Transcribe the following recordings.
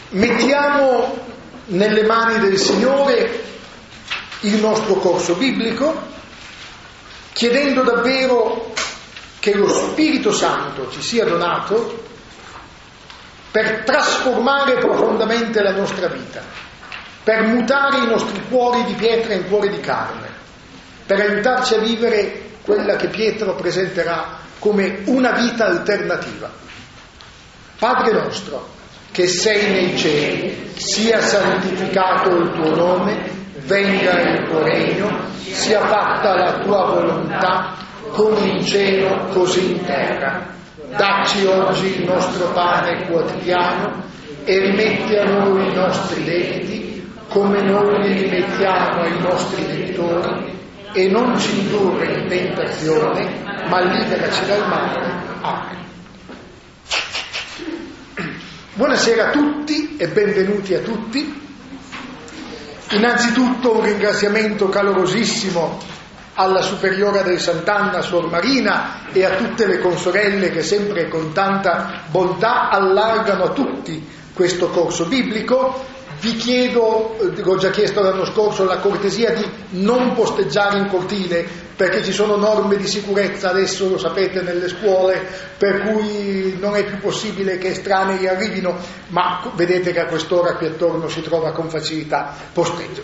Mettiamo nelle mani del Signore il nostro corso biblico, chiedendo davvero che lo Spirito Santo ci sia donato per trasformare profondamente la nostra vita, per mutare i nostri cuori di pietra in cuori di carne, per aiutarci a vivere quella che Pietro presenterà come una vita alternativa. Padre nostro, che sei nei cieli, sia santificato il tuo nome, venga il tuo regno, sia fatta la tua volontà, come in cielo così in terra. Dacci oggi il nostro pane quotidiano e rimetti a noi i nostri debiti, come noi li rimettiamo ai nostri debitori, e non ci indurre in tentazione, ma liberaci dal male. Amen. Buonasera a tutti e benvenuti a tutti. Innanzitutto un ringraziamento calorosissimo alla Superiora del Sant'Anna, Suor Marina, e a tutte le consorelle che sempre con tanta bontà allargano a tutti questo corso biblico. Vi chiedo, l'ho già chiesto l'anno scorso, la cortesia di non posteggiare in cortile, perché ci sono norme di sicurezza, adesso lo sapete, nelle scuole, per cui non è più possibile che estranei arrivino, ma vedete che a quest'ora qui attorno si trova con facilità posteggio.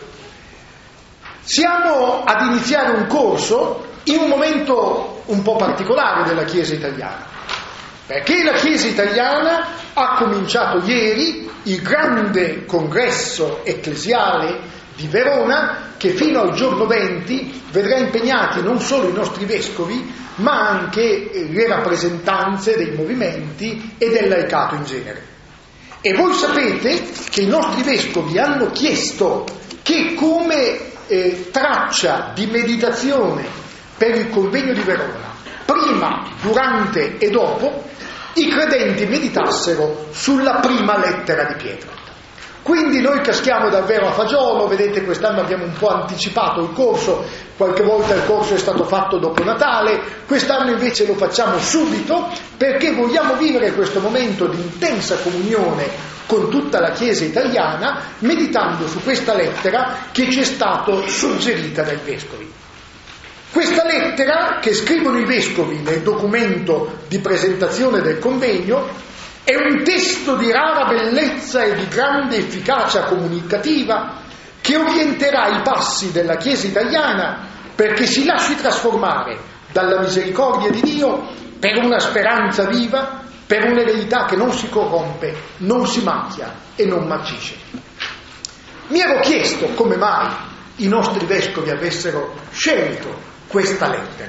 Siamo ad iniziare un corso in un momento un po' particolare della Chiesa italiana, perché la Chiesa italiana ha cominciato ieri il grande congresso ecclesiale di Verona, che fino al giorno 20 vedrà impegnati non solo i nostri vescovi, ma anche le rappresentanze dei movimenti e del laicato in genere. E voi sapete che i nostri vescovi hanno chiesto che come traccia di meditazione per il convegno di Verona, prima, durante e dopo, i credenti meditassero sulla prima lettera di Pietro. Quindi noi caschiamo davvero a fagiolo, vedete, quest'anno abbiamo un po' anticipato il corso, qualche volta il corso è stato fatto dopo Natale, quest'anno invece lo facciamo subito, perché vogliamo vivere questo momento di intensa comunione con tutta la Chiesa italiana, meditando su questa lettera che ci è stata suggerita dai vescovi. Questa lettera, che scrivono i vescovi nel documento di presentazione del convegno, è un testo di rara bellezza e di grande efficacia comunicativa che orienterà i passi della Chiesa italiana perché si lasci trasformare dalla misericordia di Dio per una speranza viva, per un'eredità che non si corrompe, non si macchia e non marcisce. Mi ero chiesto come mai i nostri vescovi avessero scelto questa lettera,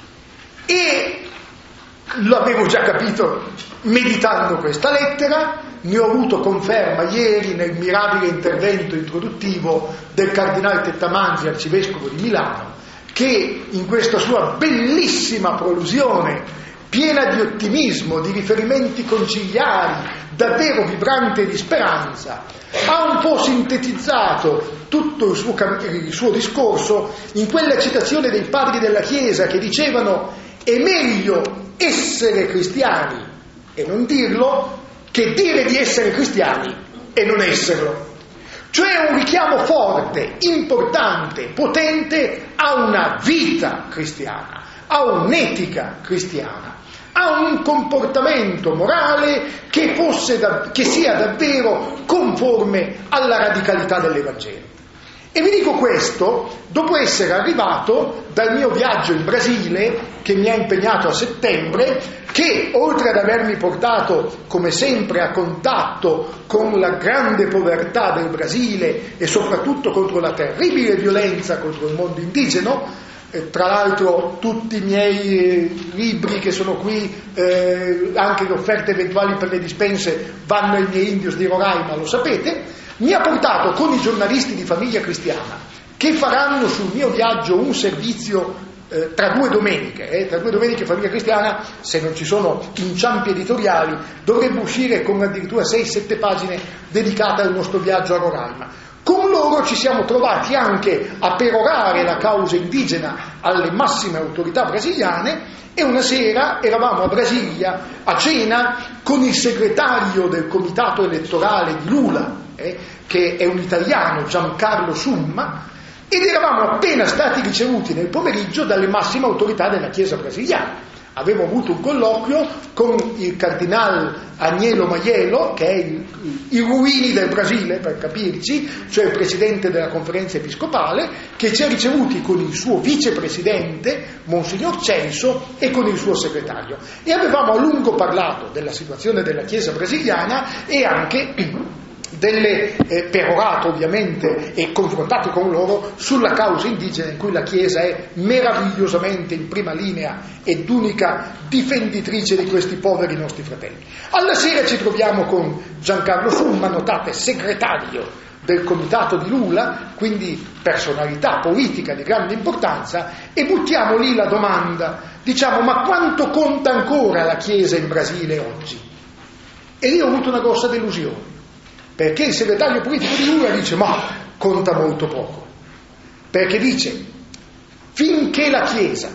e l'avevo già capito meditando questa lettera. Ne ho avuto conferma ieri nel mirabile intervento introduttivo del Cardinale Tettamanzi, arcivescovo di Milano, che in questa sua bellissima prolusione, piena di ottimismo, di riferimenti conciliari, davvero vibrante di speranza, ha un po' sintetizzato tutto il suo discorso in quella citazione dei padri della Chiesa che dicevano: è meglio essere cristiani e non dirlo che dire di essere cristiani e non esserlo. Cioè un richiamo forte, importante, potente a una vita cristiana, a un'etica cristiana, a un comportamento morale che sia davvero conforme alla radicalità dell'Evangelo. E vi dico questo dopo essere arrivato dal mio viaggio in Brasile, che mi ha impegnato a settembre, che oltre ad avermi portato come sempre a contatto con la grande povertà del Brasile e soprattutto contro la terribile violenza contro il mondo indigeno, tra l'altro tutti i miei libri che sono qui, anche le offerte eventuali per le dispense, vanno ai miei indios di Roraima, lo sapete, mi ha portato con i giornalisti di Famiglia Cristiana, che faranno sul mio viaggio un servizio tra due domeniche. Tra due domeniche Famiglia Cristiana, se non ci sono inciampi editoriali, dovrebbe uscire con addirittura 6-7 pagine dedicate al nostro viaggio a Roraima. Con loro loro ci siamo trovati anche a perorare la causa indigena alle massime autorità brasiliane, e una sera eravamo a Brasilia a cena con il segretario del comitato elettorale di Lula, che è un italiano, Giancarlo Summa, ed eravamo appena stati ricevuti nel pomeriggio dalle massime autorità della Chiesa brasiliana. Avevo avuto un colloquio con il cardinal Agnello Maiello, che è il Ruini del Brasile, per capirci, cioè il presidente della conferenza episcopale, che ci ha ricevuti con il suo vicepresidente, Monsignor Celso, e con il suo segretario. E avevamo a lungo parlato della situazione della Chiesa brasiliana e anche delle perorato ovviamente, e confrontato con loro sulla causa indigena, in cui la Chiesa è meravigliosamente in prima linea ed unica difenditrice di questi poveri nostri fratelli. Alla sera ci troviamo con Giancarlo Summa, notate, segretario del comitato di Lula, quindi personalità politica di grande importanza, e buttiamo lì la domanda, diciamo: ma quanto conta ancora la Chiesa in Brasile oggi? E io ho avuto una grossa delusione, perché il segretario politico di Lula dice: ma conta molto poco, perché dice: finché la Chiesa,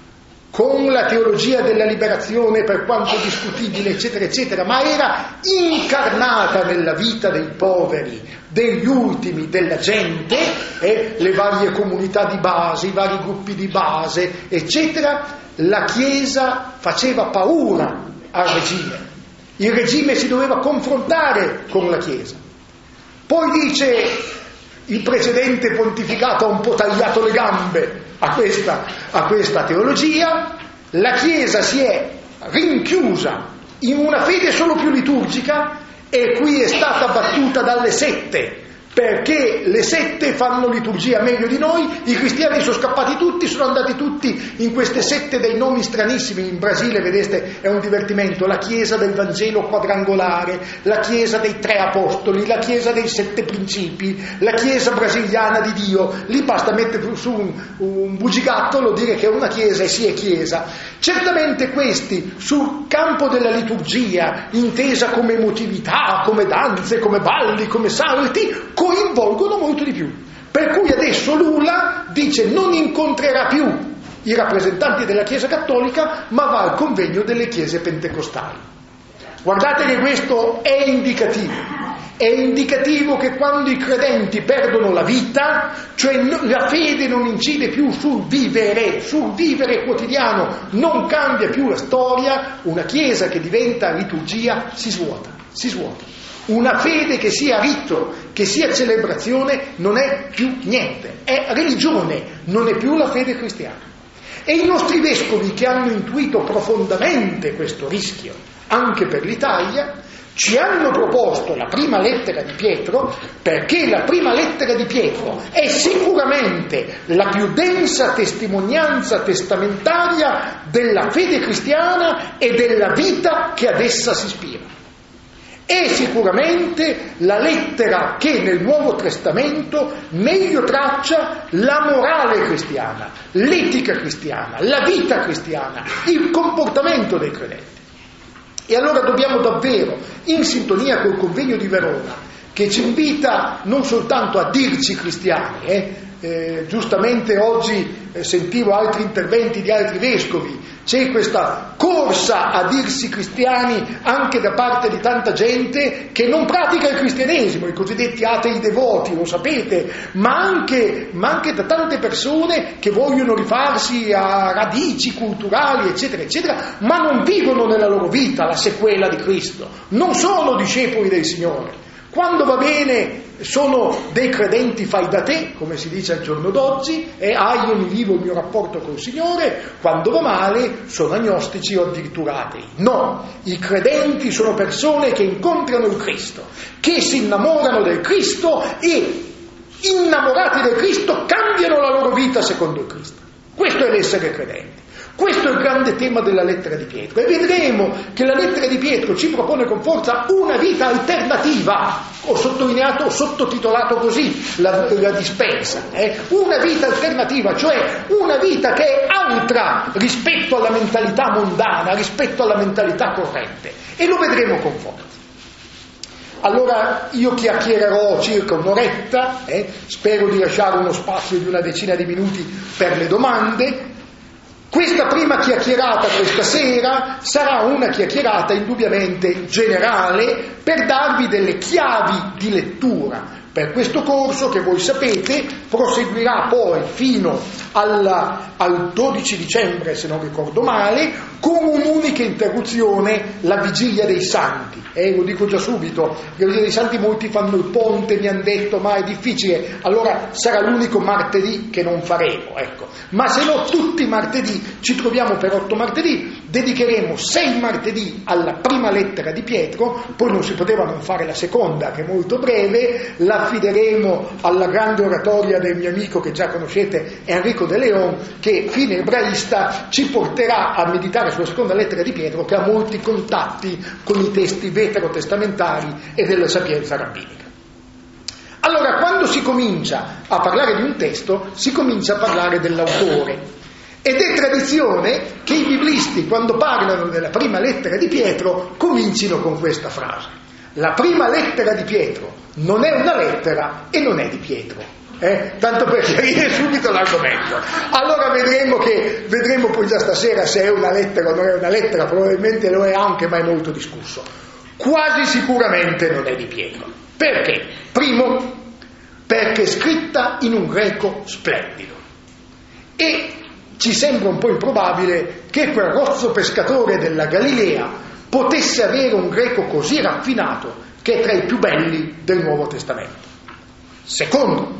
con la teologia della liberazione, per quanto discutibile eccetera eccetera, ma era incarnata nella vita dei poveri, degli ultimi, della gente, le varie comunità di base, i vari gruppi di base eccetera, la Chiesa faceva paura al regime. Il regime si doveva confrontare con la Chiesa. Poi dice: il precedente pontificato ha un po' tagliato le gambe a questa teologia, la Chiesa si è rinchiusa in una fede solo più liturgica, e qui è stata battuta dalle sette, perché le sette fanno liturgia meglio di noi. I cristiani sono scappati tutti, sono andati tutti in queste sette dei nomi stranissimi. In Brasile, vedete, è un divertimento: la Chiesa del Vangelo quadrangolare, la Chiesa dei tre apostoli, la Chiesa dei sette principi, la Chiesa brasiliana di Dio. Lì basta mettere su un bugigattolo, dire che è una Chiesa e si è Chiesa. Certamente questi, sul campo della liturgia, intesa come emotività, come danze, come balli, come salti, coinvolgono molto di più. Per cui adesso Lula dice: non incontrerà più i rappresentanti della Chiesa cattolica, ma va al convegno delle chiese pentecostali. Guardate che questo è indicativo che quando i credenti perdono la vita, cioè la fede non incide più sul vivere quotidiano, non cambia più la storia, una Chiesa che diventa liturgia si svuota. Una fede che sia rito, che sia celebrazione, non è più niente, è religione, non è più la fede cristiana. E i nostri vescovi, che hanno intuito profondamente questo rischio anche per l'Italia, ci hanno proposto la prima lettera di Pietro, perché la prima lettera di Pietro è sicuramente la più densa testimonianza testamentaria della fede cristiana e della vita che ad essa si ispira. È sicuramente la lettera che nel Nuovo Testamento meglio traccia la morale cristiana, l'etica cristiana, la vita cristiana, il comportamento dei credenti. E allora dobbiamo davvero, in sintonia col convegno di Verona, che ci invita non soltanto a dirci cristiani, giustamente oggi sentivo altri interventi di altri vescovi, c'è questa corsa a dirsi cristiani anche da parte di tanta gente che non pratica il cristianesimo, i cosiddetti atei devoti, lo sapete, ma anche da tante persone che vogliono rifarsi a radici culturali eccetera eccetera, ma non vivono nella loro vita la sequela di Cristo, non sono discepoli del Signore. Quando va bene sono dei credenti fai da te, come si dice al giorno d'oggi, io mi vivo il mio rapporto col Signore. Quando va male sono agnostici o addirittura atei. No, i credenti sono persone che incontrano il Cristo, che si innamorano del Cristo e, innamorati del Cristo, cambiano la loro vita secondo il Cristo. Questo è l'essere credenti. Questo è il grande tema della lettera di Pietro, e vedremo che la lettera di Pietro ci propone con forza una vita alternativa. Ho sottolineato, ho sottotitolato così la dispensa, una vita alternativa, cioè una vita che è altra rispetto alla mentalità mondana, rispetto alla mentalità corrente, e lo vedremo con forza. allora io chiacchiererò circa un'oretta, spero di lasciare uno spazio di una decina di minuti per le domande. Questa prima chiacchierata questa sera sarà una chiacchierata indubbiamente generale per darvi delle chiavi di lettura per questo corso che voi sapete proseguirà poi fino al 12 dicembre, se non ricordo male, con un'unica interruzione, la Vigilia dei Santi. Lo dico già subito, la Vigilia dei Santi molti fanno il ponte, mi hanno detto, ma è difficile, allora sarà l'unico martedì che non faremo, ecco. Ma se no tutti i martedì ci troviamo per 8 martedì, dedicheremo 6 martedì alla prima lettera di Pietro, poi non si poteva non fare la seconda, che è molto breve, la affideremo alla grande oratoria del mio amico che già conoscete, Enrico De Leon, che fine ebraista ci porterà a meditare sulla seconda lettera di Pietro, che ha molti contatti con i testi veterotestamentari e della sapienza rabbinica. Allora, quando si comincia a parlare di un testo, si comincia a parlare dell'autore. Ed è tradizione che i biblisti, quando parlano della prima lettera di Pietro, comincino con questa frase. La prima lettera di Pietro non è una lettera e non è di Pietro. Tanto per chiarire subito l'argomento. Allora vedremo poi già stasera se è una lettera o non è una lettera, probabilmente lo è anche, ma è molto discusso. Quasi sicuramente non è di Pietro. Perché? Primo, perché è scritta in un greco splendido. E ci sembra un po' improbabile che quel rozzo pescatore della Galilea potesse avere un greco così raffinato che è tra i più belli del Nuovo Testamento. Secondo,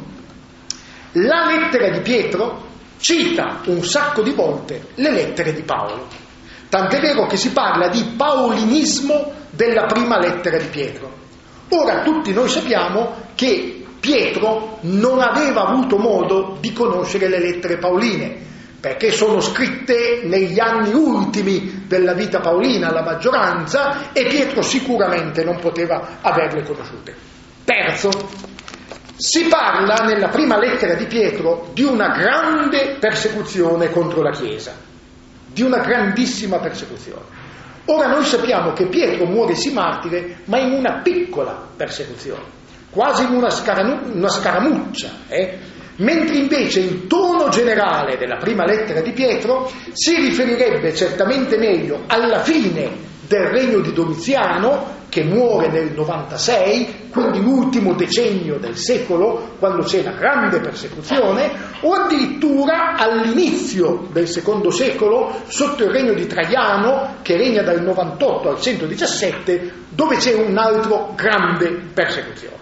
la lettera di Pietro cita un sacco di volte le lettere di Paolo. Tant'è vero che si parla di paolinismo della prima lettera di Pietro. Ora tutti noi sappiamo che Pietro non aveva avuto modo di conoscere le lettere paoline, perché sono scritte negli anni ultimi della vita paolina, la maggioranza, e Pietro sicuramente non poteva averle conosciute. Terzo, si parla nella prima lettera di Pietro di una grande persecuzione contro la Chiesa, di una grandissima persecuzione. Ora noi sappiamo che Pietro muore sì martire, ma in una piccola persecuzione, quasi in una scaramuccia, mentre invece il tono generale della prima lettera di Pietro si riferirebbe certamente meglio alla fine del regno di Domiziano, che muore nel 96, quindi l'ultimo decennio del secolo, quando c'è la grande persecuzione, o addirittura all'inizio del secondo secolo, sotto il regno di Traiano, che regna dal 98 al 117, dove c'è un altro grande persecuzione.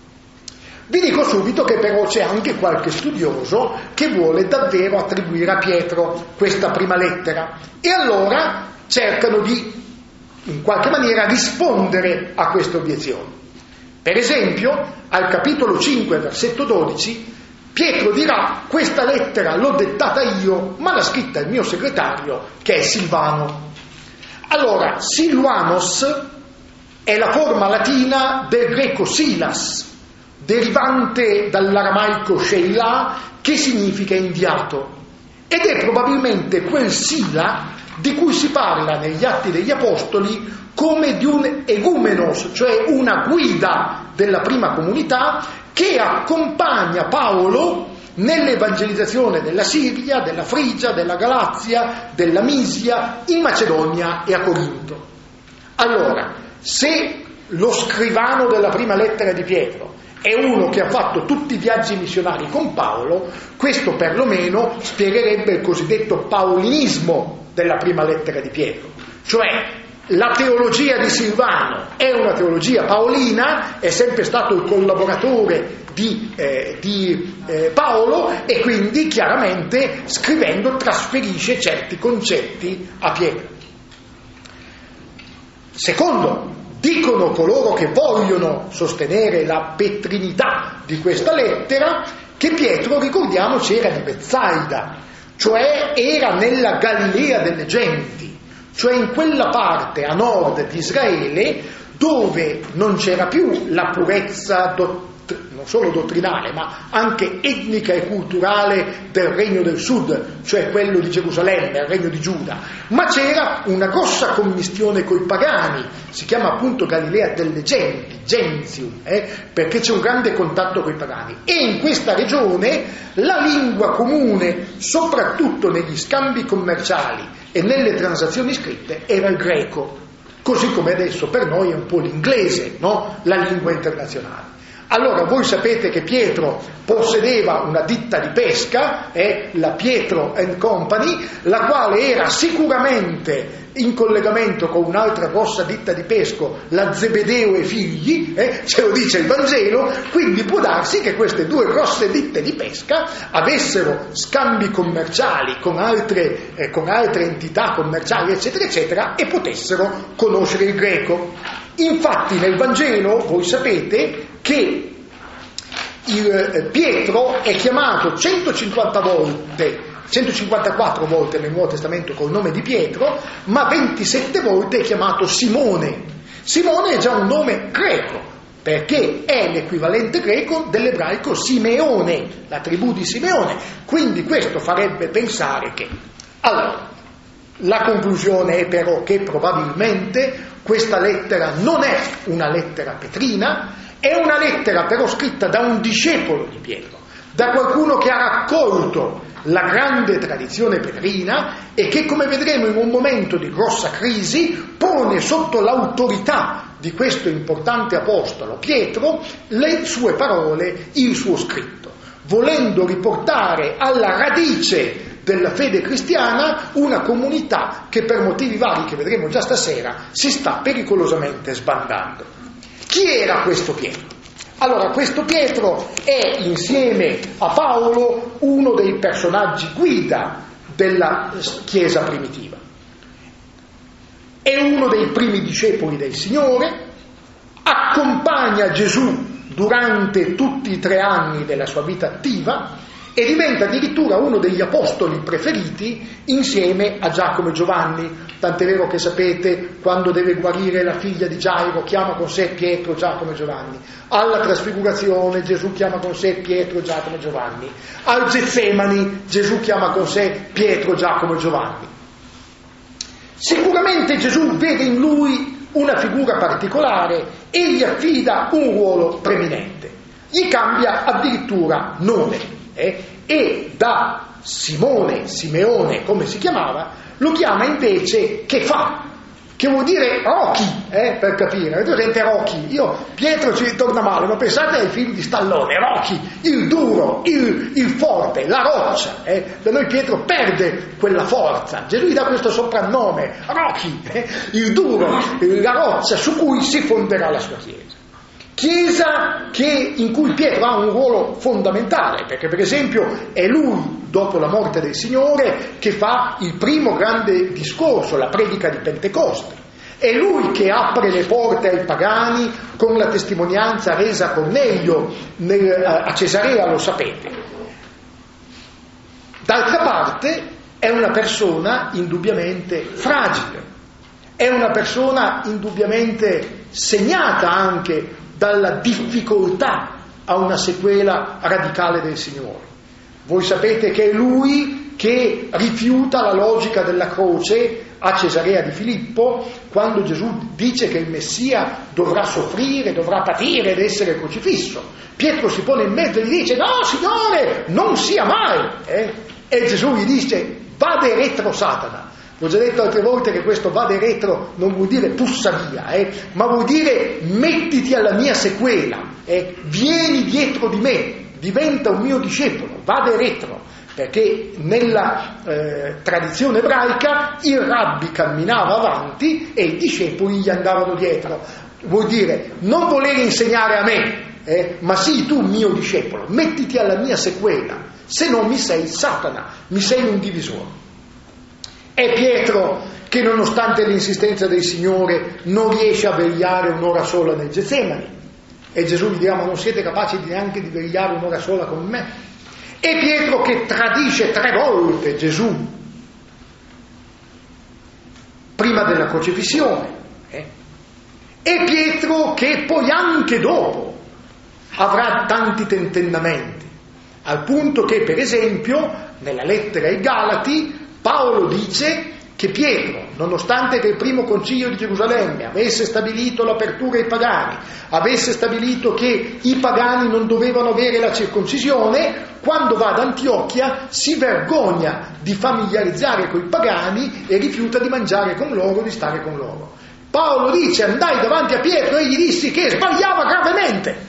Vi dico subito che però c'è anche qualche studioso che vuole davvero attribuire a Pietro questa prima lettera, e allora cercano di in qualche maniera rispondere a queste obiezioni. Per esempio, al capitolo 5, versetto 12, Pietro dirà: questa lettera l'ho dettata io, ma l'ha scritta il mio segretario, che è Silvano. Allora, Silvanos è la forma latina del greco Silas, derivante dall'aramaico Sheila, che significa inviato, ed è probabilmente quel Sila di cui si parla negli Atti degli Apostoli come di un egumenos, cioè una guida della prima comunità che accompagna Paolo nell'evangelizzazione della Siria, della Frigia, della Galazia, della Misia, in Macedonia e a Corinto. Allora, se lo scrivano della prima lettera di Pietro è uno che ha fatto tutti i viaggi missionari con Paolo, questo perlomeno spiegherebbe il cosiddetto paolinismo della prima lettera di Pietro, cioè la teologia di Silvano è una teologia paolina, è sempre stato il collaboratore di Paolo, e quindi chiaramente scrivendo trasferisce certi concetti a Pietro. Secondo, dicono coloro che vogliono sostenere la petrinità di questa lettera che Pietro, ricordiamoci, era di Betsaida, cioè era nella Galilea delle genti, cioè in quella parte a nord di Israele dove non c'era più la purezza non solo dottrinale, ma anche etnica e culturale del Regno del Sud, cioè quello di Gerusalemme, il Regno di Giuda, ma c'era una grossa commistione coi pagani, si chiama appunto Galilea delle Genti, Gentium, perché c'è un grande contatto coi pagani. E in questa regione la lingua comune, soprattutto negli scambi commerciali e nelle transazioni scritte, era il greco, così come adesso per noi è un po' l'inglese, no? La lingua internazionale. Allora voi sapete che Pietro possedeva una ditta di pesca, la Pietro & Company, la quale era sicuramente in collegamento con un'altra grossa ditta di pesco, la Zebedeo e figli, ce lo dice il Vangelo, quindi può darsi che queste due grosse ditte di pesca avessero scambi commerciali con altre entità commerciali, eccetera, eccetera, e potessero conoscere il greco. Infatti nel Vangelo voi sapete che Pietro è chiamato 154 volte nel Nuovo Testamento col nome di Pietro, ma 27 volte è chiamato Simone. Simone è già un nome greco, perché è l'equivalente greco dell'ebraico Simeone, la tribù di Simeone. Quindi questo farebbe pensare che... Allora, la conclusione è però che probabilmente questa lettera non è una lettera petrina, è una lettera però scritta da un discepolo di Pietro, da qualcuno che ha raccolto la grande tradizione petrina e che, come vedremo in un momento di grossa crisi, pone sotto l'autorità di questo importante apostolo Pietro le sue parole, il suo scritto, volendo riportare alla radice della fede cristiana una comunità che per motivi vari che vedremo già stasera si sta pericolosamente sbandando. Chi era questo Pietro? Allora, questo Pietro è, insieme a Paolo, uno dei personaggi guida della Chiesa primitiva. È uno dei primi discepoli del Signore, accompagna Gesù durante tutti i 3 anni della sua vita attiva e diventa addirittura uno degli apostoli preferiti insieme a Giacomo e Giovanni, tant'è vero che sapete, quando deve guarire la figlia di Gairo chiama con sé Pietro, Giacomo e Giovanni, alla trasfigurazione Gesù chiama con sé Pietro, Giacomo e Giovanni, al Getsemani Gesù chiama con sé Pietro, Giacomo e Giovanni. Sicuramente Gesù vede in lui una figura particolare e gli affida un ruolo preminente, gli cambia addirittura nome. E da Simone, Simeone, come si chiamava, lo chiama invece Chefà, che vuol dire Rocky, per capire. Avete presente Rocky? Pietro ci ritorna male, ma pensate ai film di Stallone, Rocky, il duro, il forte, la roccia. Da noi Pietro perde quella forza, Gesù gli dà questo soprannome, Rocky, il duro, la roccia su cui si fonderà la sua Chiesa. Chiesa in cui Pietro ha un ruolo fondamentale, perché per esempio è lui, dopo la morte del Signore, che fa il primo grande discorso, la predica di Pentecoste. È lui che apre le porte ai pagani con la testimonianza resa a Cornelio a Cesarea, lo sapete. D'altra parte è una persona indubbiamente fragile, è una persona indubbiamente segnata anche dalla difficoltà a una sequela radicale del Signore. Voi sapete che è lui che rifiuta la logica della croce a Cesarea di Filippo, quando Gesù dice che il Messia dovrà soffrire, dovrà patire ed essere crocifisso. Pietro si pone in mezzo e gli dice: no Signore, non sia mai. E Gesù gli dice: vade retro Satana. L'ho già detto altre volte che questo vade retro non vuol dire pussa via, ma vuol dire mettiti alla mia sequela, vieni dietro di me, diventa un mio discepolo, vade retro, perché nella tradizione ebraica il rabbi camminava avanti e i discepoli gli andavano dietro. Vuol dire non voler insegnare a me, ma sii tu mio discepolo, mettiti alla mia sequela, se no mi sei Satana, mi sei un divisore. È Pietro che, nonostante l'insistenza del Signore, non riesce a vegliare un'ora sola nel Getsemani, e Gesù gli dirà: ma non siete capaci neanche di vegliare un'ora sola con me? È Pietro che tradisce 3 volte Gesù prima della crocifissione. È Pietro che poi anche dopo avrà tanti tentennamenti, al punto che, per esempio, nella lettera ai Galati, Paolo dice che Pietro, nonostante che il primo concilio di Gerusalemme avesse stabilito l'apertura ai pagani, avesse stabilito che i pagani non dovevano avere la circoncisione, quando va ad Antiochia si vergogna di familiarizzare coi pagani e rifiuta di mangiare con loro, di stare con loro. Paolo dice: andai davanti a Pietro e gli dissi che sbagliava gravemente.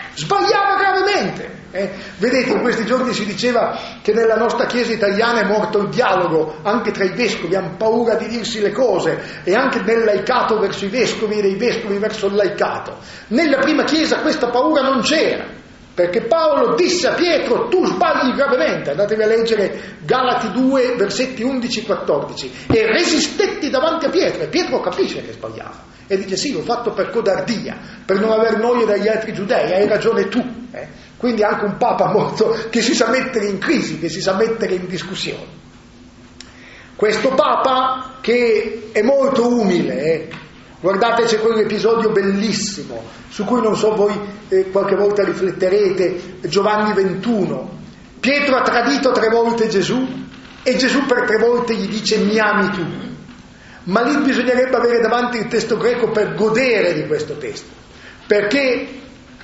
Vedete, in questi giorni si diceva che nella nostra Chiesa italiana è morto il dialogo anche tra i vescovi, hanno paura di dirsi le cose, e anche nel laicato verso i vescovi e dei vescovi verso il laicato. Nella prima Chiesa questa paura non c'era, perché Paolo disse a Pietro: tu sbagli gravemente. Andatevi a leggere Galati 2 versetti 11-14. E resistetti davanti a Pietro, e Pietro capisce che sbagliava e dice: sì, l'ho fatto per codardia, per non aver noia dagli altri giudei, hai ragione tu. Quindi anche un papa molto che si sa mettere in crisi, che si sa mettere in discussione. Questo papa che è molto umile, guardate, c'è quell'episodio bellissimo su cui non so voi qualche volta rifletterete, Giovanni 21. Pietro ha tradito 3 volte Gesù e Gesù per 3 volte gli dice: mi ami tu. Ma lì bisognerebbe avere davanti il testo greco per godere di questo testo, perché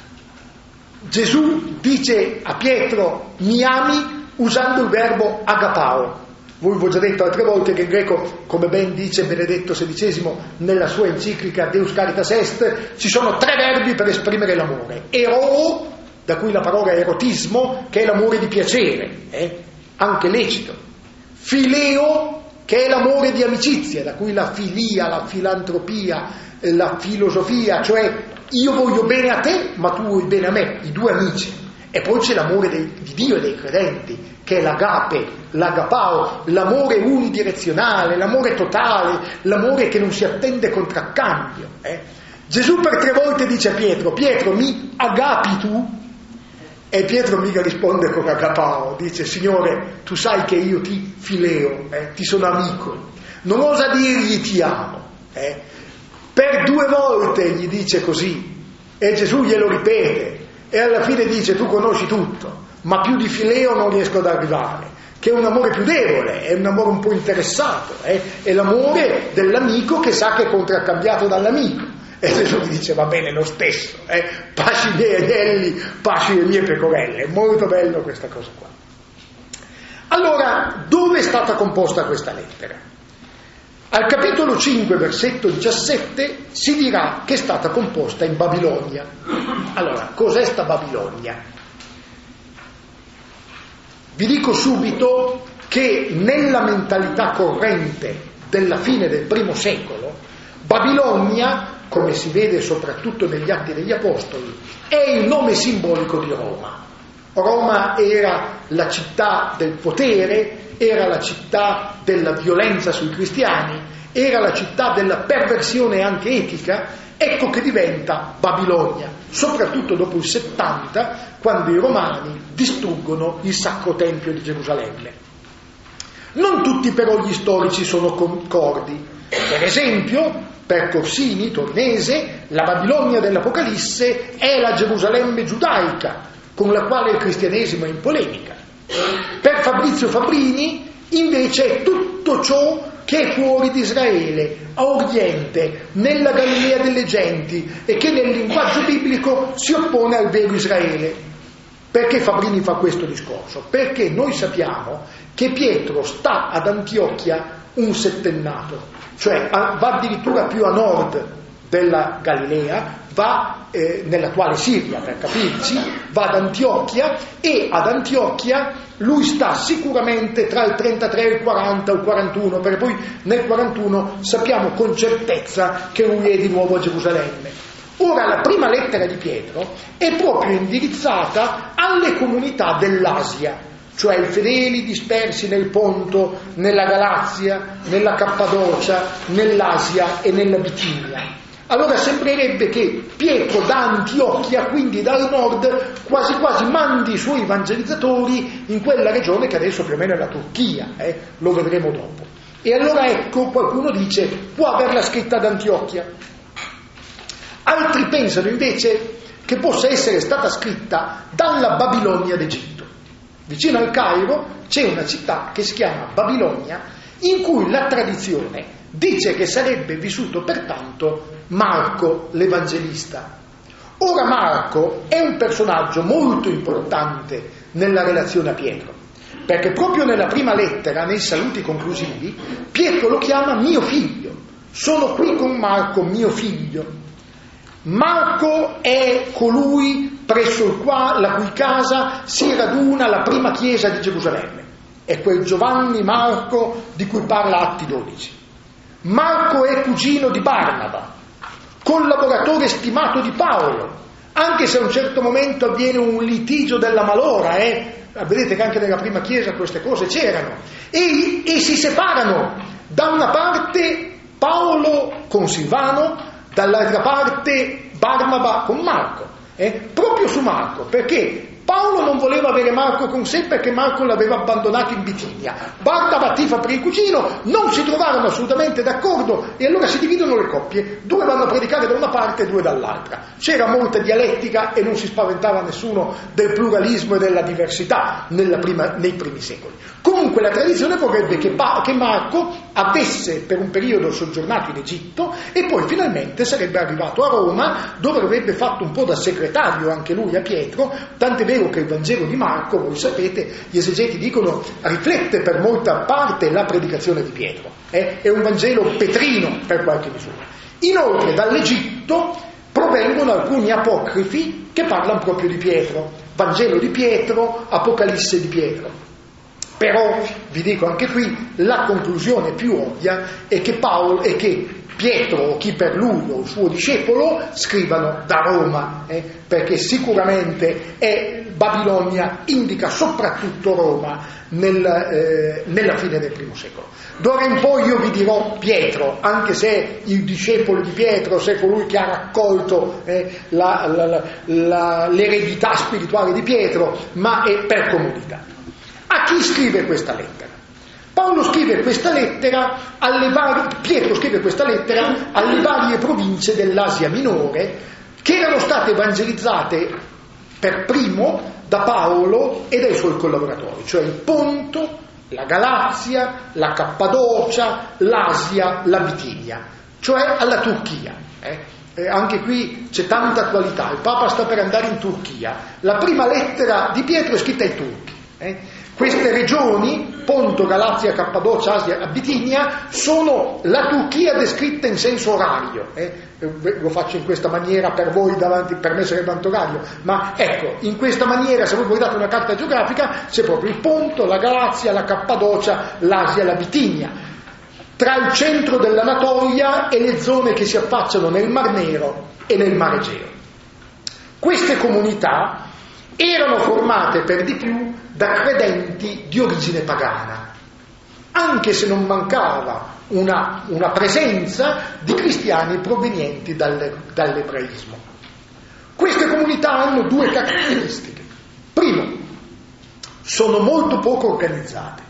Gesù dice a Pietro: mi ami, usando il verbo agapao. Voi vi ho già detto altre volte che in greco, come ben dice Benedetto XVI nella sua enciclica Deus Caritas Est, ci sono 3 verbi per esprimere l'amore: ero, da cui la parola erotismo, che è l'amore di piacere, anche lecito; fileo, che è l'amore di amicizia, da cui la filia, la filantropia, la filosofia, cioè io voglio bene a te ma tu vuoi bene a me, i 2 amici. E poi c'è l'amore di Dio e dei credenti, che è l'agape, l'agapao, l'amore unidirezionale, l'amore totale, l'amore che non si attende contraccambio. Gesù per 3 volte dice a Pietro: Pietro, mi agapi tu? E Pietro mica risponde con agapao, dice: Signore, tu sai che io ti fileo, ti sono amico. Non osa dirgli ti amo. Per 2 volte gli dice così, e Gesù glielo ripete, e alla fine dice: tu conosci tutto, ma più di fileo non riesco ad arrivare, che è un amore più debole, è un amore un po' interessato, è l'amore dell'amico che sa che è contraccambiato dall'amico. E Gesù gli dice: va bene lo stesso, pasci i miei agnelli, pasci le mie pecorelle. È molto bello questa cosa qua. Allora, dove è stata composta questa lettera? Al capitolo 5, versetto 17, si dirà che è stata composta in Babilonia. Allora, cos'è sta Babilonia? Vi dico subito che nella mentalità corrente della fine del I secolo, Babilonia, come si vede soprattutto negli Atti degli Apostoli, è il nome simbolico di Roma. Roma era la città del potere, era la città della violenza sui cristiani, era la città della perversione anche etica. Ecco che diventa Babilonia, soprattutto dopo il 70, quando i Romani distruggono il Sacro Tempio di Gerusalemme. Non tutti però gli storici sono concordi. Per esempio, per Corsini, torinese, la Babilonia dell'Apocalisse è la Gerusalemme giudaica, con la quale il cristianesimo è in polemica. Per Fabrizio Fabrini, invece, è tutto ciò che è fuori di Israele, a oriente, nella Galilea delle genti, e che nel linguaggio biblico si oppone al vero Israele. Perché Fabrini fa questo discorso? Perché noi sappiamo che Pietro sta ad Antiochia un settennato, cioè va addirittura più a nord della Galilea, va nell'attuale Siria, per capirci, va ad Antiochia, e ad Antiochia lui sta sicuramente tra il 33 e il 40 o il 41, perché poi nel 41 sappiamo con certezza che lui è di nuovo a Gerusalemme. Ora, la prima lettera di Pietro è proprio indirizzata alle comunità dell'Asia, cioè i fedeli dispersi nel Ponto, nella Galazia, nella Cappadocia, nell'Asia e nella Bitinia. Allora sembrerebbe che Pietro da Antiochia, quindi dal nord, quasi quasi mandi i suoi evangelizzatori in quella regione che adesso più o meno è la Turchia, lo vedremo dopo. E allora ecco, qualcuno dice, può averla scritta ad Antiochia. Altri pensano invece che che possa essere stata scritta dalla Babilonia d'Egitto. Vicino al Cairo c'è una città che si chiama Babilonia, in cui la tradizione dice che sarebbe vissuto pertanto Marco l'Evangelista. Ora Marco è un personaggio molto importante nella relazione a Pietro, perché proprio nella prima lettera, nei saluti conclusivi, Pietro lo chiama mio figlio. Sono qui con Marco, mio figlio. Marco è colui presso la cui casa si raduna la prima chiesa di Gerusalemme. È quel Giovanni Marco di cui parla Atti 12. Marco è cugino di Barnaba, collaboratore stimato di Paolo, anche se a un certo momento avviene un litigio della malora, vedete che anche nella prima chiesa queste cose c'erano, e si separano, da una parte Paolo con Silvano, dall'altra parte Barnaba con Marco, proprio su Marco, perché Paolo non voleva avere Marco con sé perché Marco l'aveva abbandonato in Bitinia. Barnaba tifa per il cugino, non si trovarono assolutamente d'accordo e allora si dividono le coppie, 2 vanno a predicare da una parte e 2 dall'altra. C'era molta dialettica e non si spaventava nessuno del pluralismo e della diversità nei primi secoli. Comunque la tradizione vorrebbe che Marco avesse per un periodo soggiornato in Egitto e poi finalmente sarebbe arrivato a Roma, dove avrebbe fatto un po' da segretario anche lui a Pietro, tant'è vero che il Vangelo di Marco, voi sapete, gli esegeti dicono, riflette per molta parte la predicazione di Pietro. È un Vangelo petrino per qualche misura. Inoltre dall'Egitto provengono alcuni apocrifi che parlano proprio di Pietro. Vangelo di Pietro, Apocalisse di Pietro. Però, vi dico anche qui, la conclusione più ovvia è che Pietro o chi per lui o il suo discepolo scrivano da Roma, perché sicuramente Babilonia indica soprattutto Roma nella fine del primo secolo. D'ora in poi io vi dirò Pietro, anche se è il discepolo di Pietro, se è colui che ha raccolto l'eredità spirituale di Pietro, ma è per comodità. A chi scrive questa lettera? Pietro scrive questa lettera alle varie province dell'Asia Minore che erano state evangelizzate per primo da Paolo e dai suoi collaboratori, cioè il Ponto, la Galazia, la Cappadocia, l'Asia, la Bitinia, cioè alla Turchia. Anche qui c'è tanta attualità, il Papa sta per andare in Turchia, la prima lettera di Pietro è scritta ai turchi. Queste regioni, Ponto, Galazia, Cappadocia, Asia, Bitinia, sono la Turchia descritta in senso orario. Lo faccio in questa maniera per voi, per me sarebbe antorario, ma ecco, in questa maniera, se voi guardate una carta geografica, c'è proprio il Ponto, la Galazia, la Cappadocia, l'Asia, la Bitinia, tra il centro dell'Anatolia e le zone che si affacciano nel Mar Nero e nel Mar Egeo. Queste comunità erano formate per di più da credenti di origine pagana, anche se non mancava una presenza di cristiani provenienti dall'ebraismo. Queste comunità hanno 2 caratteristiche. Primo, sono molto poco organizzate.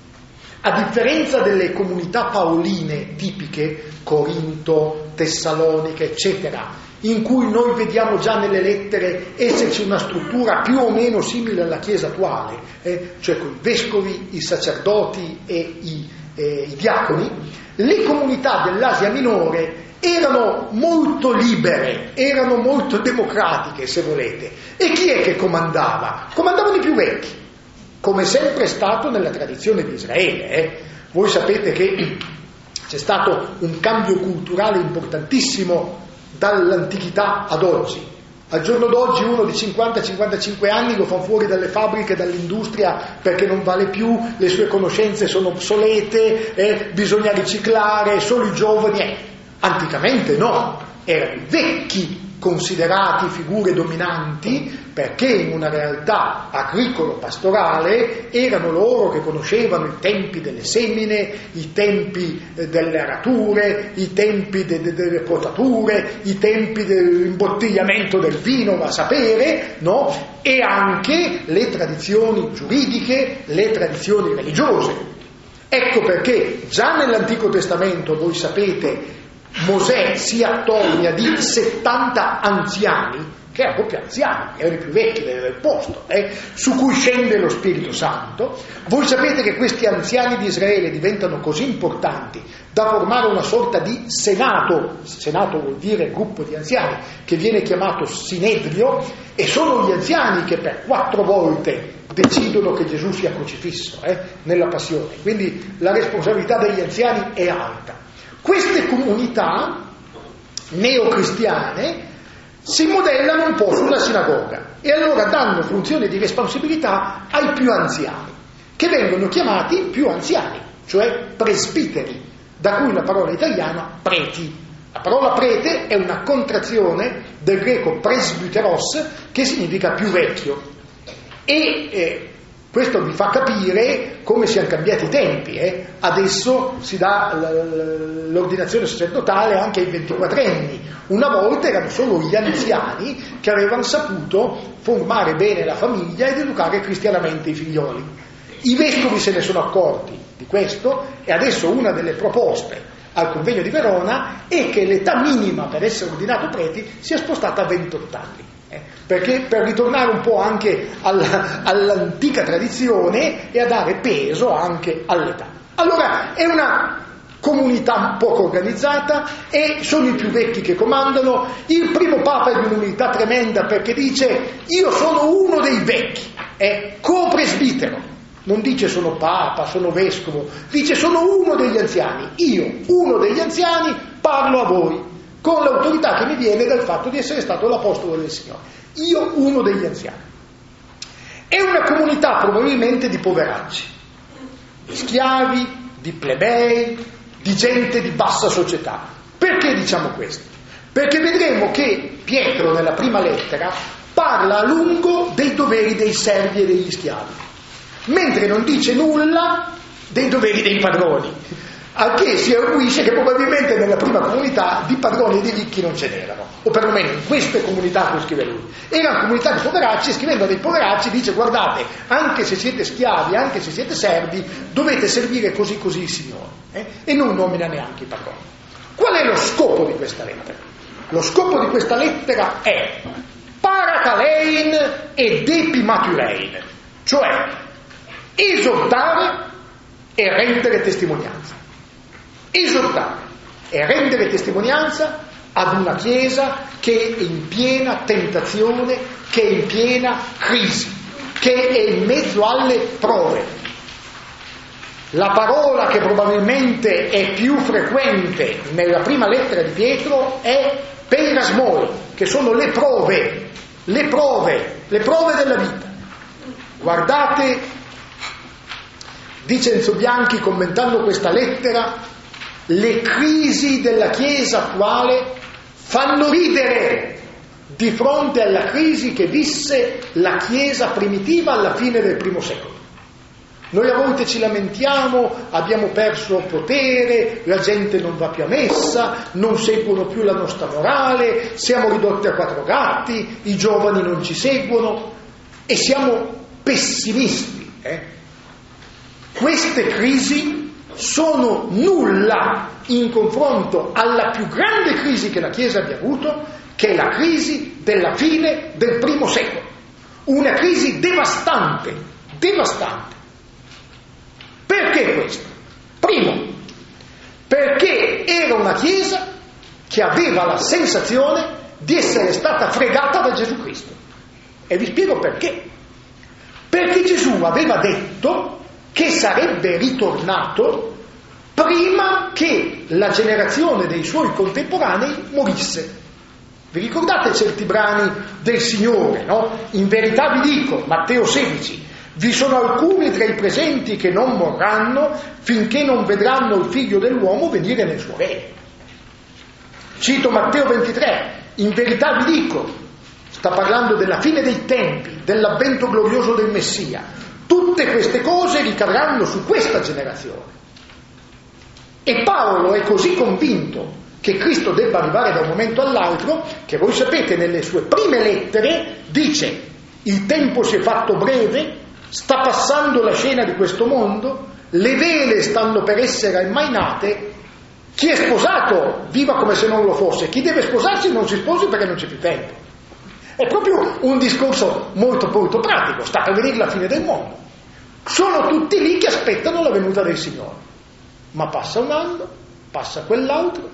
A differenza delle comunità paoline tipiche, Corinto, Tessalonica, eccetera, in cui noi vediamo già nelle lettere esserci una struttura più o meno simile alla Chiesa attuale, cioè con i vescovi, i sacerdoti e i diaconi, le comunità dell'Asia Minore erano molto libere, erano molto democratiche, se volete. E chi è che comandava? Comandavano i più vecchi, come sempre è stato nella tradizione di Israele. Voi sapete che c'è stato un cambio culturale importantissimo dall'antichità ad oggi. Al giorno d'oggi uno di 50-55 anni lo fanno fuori dalle fabbriche, dall'industria, perché non vale più, le sue conoscenze sono obsolete, bisogna riciclare, solo i giovani. Anticamente no, erano i vecchi considerati figure dominanti, perché in una realtà agricolo-pastorale erano loro che conoscevano i tempi delle semine, i tempi delle arature, i tempi delle potature, i tempi dell'imbottigliamento del vino, va a sapere, no? E anche le tradizioni giuridiche, le tradizioni religiose. Ecco perché già nell'Antico Testamento, voi sapete, Mosè si attornia di 70 anziani che erano più anziani, erano i più vecchi del posto, su cui scende lo Spirito Santo. Voi sapete che questi anziani di Israele diventano così importanti da formare una sorta di senato vuol dire gruppo di anziani, che viene chiamato Sinedrio, e sono gli anziani che per 4 volte decidono che Gesù sia crocifisso nella passione, quindi la responsabilità degli anziani è alta. Queste comunità neocristiane si modellano un po' sulla sinagoga e allora danno funzione di responsabilità ai più anziani, che vengono chiamati più anziani, cioè presbiteri, da cui la parola italiana preti. La parola prete è una contrazione del greco presbyteros, che significa più vecchio, e questo vi fa capire come siano cambiati i tempi. Adesso si dà l'ordinazione sacerdotale anche ai 24enni. Una volta erano solo gli anziani che avevano saputo formare bene la famiglia ed educare cristianamente i figlioli. I vescovi se ne sono accorti di questo e adesso una delle proposte al convegno di Verona è che l'età minima per essere ordinato preti sia spostata a 28 anni. Perché per ritornare un po' anche all'antica tradizione e a dare peso anche all'età. Allora è una comunità poco organizzata e sono i più vecchi che comandano. Il primo Papa è di un'umiltà tremenda perché dice: io sono uno dei vecchi, è copresbitero, non dice sono Papa, sono Vescovo, dice sono uno degli anziani, io, uno degli anziani, parlo a voi con l'autorità che mi viene dal fatto di essere stato l'apostolo del Signore. Io, uno degli anziani. È una comunità probabilmente di poveracci, di schiavi, di plebei, di gente di bassa società. Perché diciamo questo? Perché vedremo che Pietro nella prima lettera parla a lungo dei doveri dei servi e degli schiavi, mentre non dice nulla dei doveri dei padroni. Al che si arguisce che probabilmente nella prima comunità di padroni e di ricchi non ce n'erano, o perlomeno in queste comunità che scrive lui. Erano comunità di poveracci, scrivendo a dei poveracci dice: guardate, anche se siete schiavi, anche se siete servi, dovete servire così così il Signore, e non nomina neanche i padroni. Qual è lo scopo di questa lettera? Lo scopo di questa lettera è parakalein ed epimaturein, cioè esortare e rendere testimonianza. Esortare e rendere testimonianza ad una Chiesa che è in piena tentazione, che è in piena crisi, che è in mezzo alle prove. La parola che probabilmente è più frequente nella prima lettera di Pietro è peirasmoi, che sono le prove della vita. Guardate, dice Enzo Bianchi commentando questa lettera: le crisi della Chiesa attuale fanno ridere di fronte alla crisi che visse la Chiesa primitiva alla fine del primo secolo. Noi a volte ci lamentiamo, abbiamo perso potere, la gente non va più a messa, non seguono più la nostra morale, siamo ridotti a 4 gatti, i giovani non ci seguono e siamo pessimisti. Queste crisi sono nulla in confronto alla più grande crisi che la Chiesa abbia avuto, che è la crisi della fine del primo secolo. Una crisi devastante. Perché questo? Primo, perché era una Chiesa che aveva la sensazione di essere stata fregata da Gesù Cristo. E vi spiego perché. Perché Gesù aveva detto che sarebbe ritornato prima che la generazione dei suoi contemporanei morisse. Vi ricordate certi brani del Signore, no? In verità vi dico, Matteo 16, vi sono alcuni tra i presenti che non morranno finché non vedranno il Figlio dell'uomo venire nel suo regno. Cito Matteo 23, in verità vi dico, sta parlando della fine dei tempi, dell'avvento glorioso del Messia. Tutte queste cose ricadranno su questa generazione. E Paolo è così convinto che Cristo debba arrivare da un momento all'altro che voi sapete nelle sue prime lettere dice: il tempo si è fatto breve, sta passando la scena di questo mondo, le vele stanno per essere ammainate, chi è sposato viva come se non lo fosse, chi deve sposarsi non si sposi perché non c'è più tempo. È proprio un discorso molto molto pratico, sta per venire la fine del mondo. Sono tutti lì che aspettano la venuta del Signore. Ma passa un anno, passa quell'altro,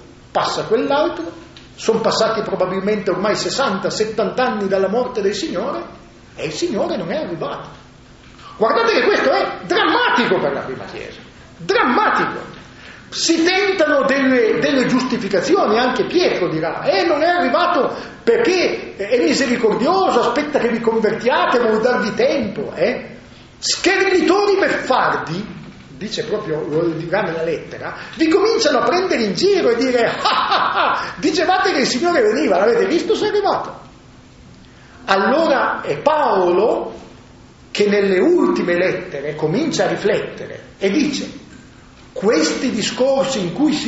sono passati probabilmente ormai 60-70 anni dalla morte del Signore e il Signore non è arrivato. Guardate che questo è drammatico per la prima Chiesa, drammatico. Si tentano delle giustificazioni, anche Pietro dirà, non è arrivato perché è misericordioso, aspetta che vi convertiate, vuol darvi tempo. Schernitori beffardi, dice proprio, lo dirà nella lettera, vi cominciano a prendere in giro e dire dicevate che il Signore veniva, l'avete visto se è arrivato? Allora è Paolo che nelle ultime lettere comincia a riflettere e dice questi discorsi in cui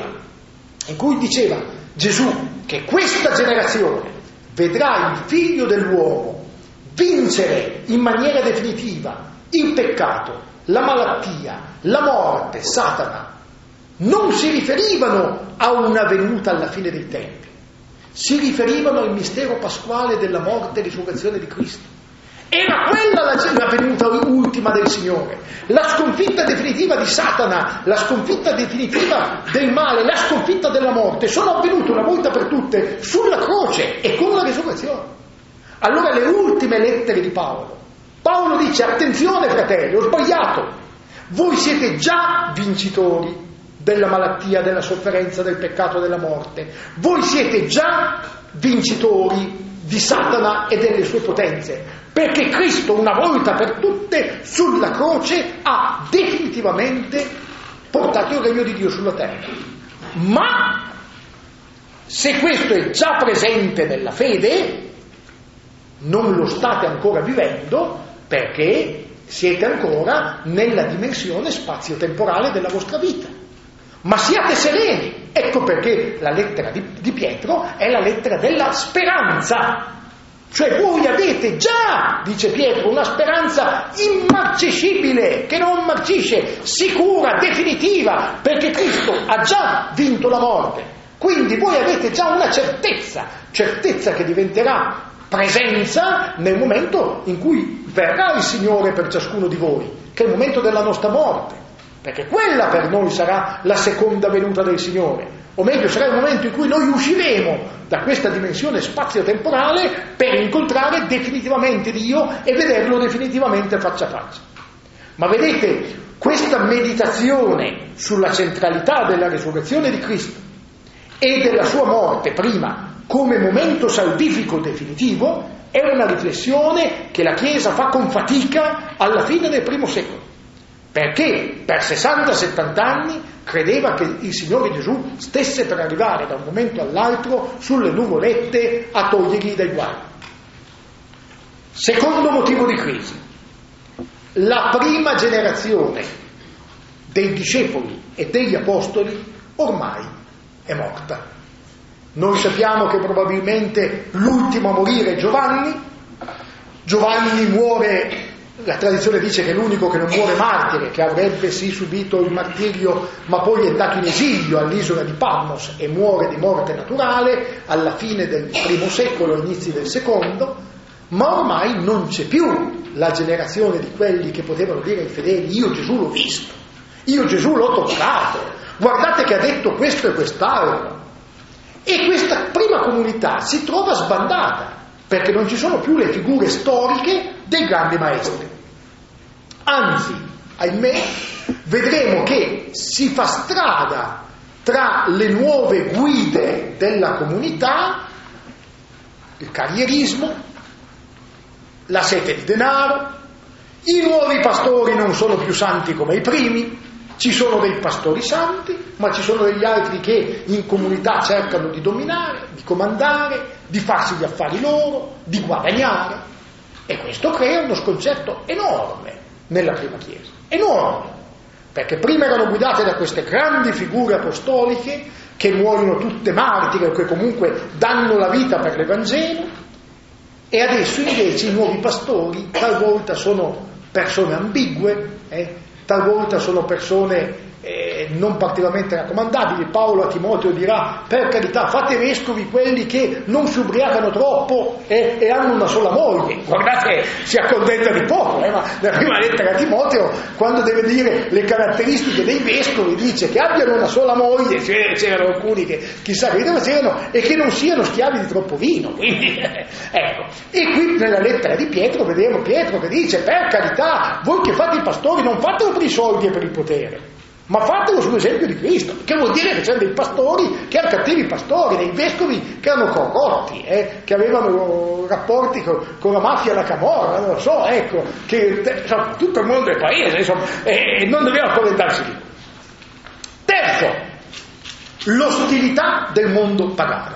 diceva Gesù che questa generazione vedrà il Figlio dell'uomo vincere in maniera definitiva il peccato, la malattia, la morte, Satana, non si riferivano a una venuta alla fine dei tempi, si riferivano al mistero pasquale della morte e risurrezione di Cristo. Era quella la venuta ultima del Signore, la sconfitta definitiva di Satana, la sconfitta definitiva del male, la sconfitta della morte sono avvenute una volta per tutte sulla croce e con la risurrezione. Allora le ultime lettere di Paolo dice attenzione fratelli, ho sbagliato, voi siete già vincitori della malattia, della sofferenza, del peccato, della morte, voi siete già vincitori di Satana e delle sue potenze, perché Cristo una volta per tutte sulla croce ha definitivamente portato il regno di Dio sulla terra. Ma se questo è già presente nella fede, non lo state ancora vivendo perché siete ancora nella dimensione spazio-temporale della vostra vita. Ma siate sereni, ecco perché la lettera di Pietro è la lettera della speranza. Cioè voi avete già, dice Pietro, una speranza immarcescibile, che non marcisce, sicura, definitiva, perché Cristo ha già vinto la morte. Quindi voi avete già una certezza che diventerà presenza nel momento in cui verrà il Signore per ciascuno di voi, che è il momento della nostra morte, perché quella per noi sarà la seconda venuta del Signore, o meglio sarà il momento in cui noi usciremo da questa dimensione spazio-temporale per incontrare definitivamente Dio e vederlo definitivamente faccia a faccia. Ma vedete, questa meditazione sulla centralità della risurrezione di Cristo e della sua morte prima come momento salvifico definitivo è una riflessione che la Chiesa fa con fatica alla fine del primo secolo, perché per 60-70 anni credeva che il Signore Gesù stesse per arrivare da un momento all'altro sulle nuvolette a toglierli dai guai. Secondo motivo di crisi: la prima generazione dei discepoli e degli apostoli ormai è morta. Noi sappiamo che probabilmente l'ultimo a morire è Giovanni. Giovanni muore, la tradizione dice che è l'unico che non muore martire, che avrebbe sì subito il martirio, ma poi è andato in esilio all'isola di Patmos e muore di morte naturale alla fine del primo secolo, inizi del secondo. Ma ormai non c'è più la generazione di quelli che potevano dire ai fedeli: io Gesù l'ho visto, io Gesù l'ho toccato, guardate che ha detto questo e quest'altro. E questa prima comunità si trova sbandata, perché non ci sono più le figure storiche dei grandi maestri. Anzi, ahimè, vedremo che si fa strada tra le nuove guide della comunità il carrierismo, la sete di denaro, i nuovi pastori non sono più santi come i primi. Ci sono dei pastori santi, ma ci sono degli altri che in comunità cercano di dominare, di comandare, di farsi gli affari loro, di guadagnare. E questo crea uno sconcerto enorme nella prima Chiesa, enorme, perché prima erano guidate da queste grandi figure apostoliche che muoiono tutte martire o che comunque danno la vita per l'Evangelo, e adesso invece i nuovi pastori talvolta sono persone ambigue, talvolta sono persone non particolarmente raccomandabili. Paolo a Timoteo dirà: per carità, fate vescovi quelli che non si ubriacano troppo e hanno una sola moglie. Guardate, si accontenta di poco, ma nella prima lettera a Timoteo, quando deve dire le caratteristiche dei vescovi, dice che abbiano una sola moglie, c'erano alcuni che chissà che facevano, e che non siano schiavi di troppo vino. Quindi, ecco. E qui nella lettera di Pietro vediamo Pietro che dice: per carità, voi che fate i pastori non fatelo per i soldi e per il potere, ma fatelo sull'esempio di Cristo, che vuol dire che c'erano dei pastori che erano cattivi pastori, dei vescovi che erano corrotti, che avevano rapporti con la mafia e la camorra, non lo so, ecco, che insomma, tutto il mondo è paese, insomma, e non doveva spaventarsi di più. Terzo, l'ostilità del mondo pagano,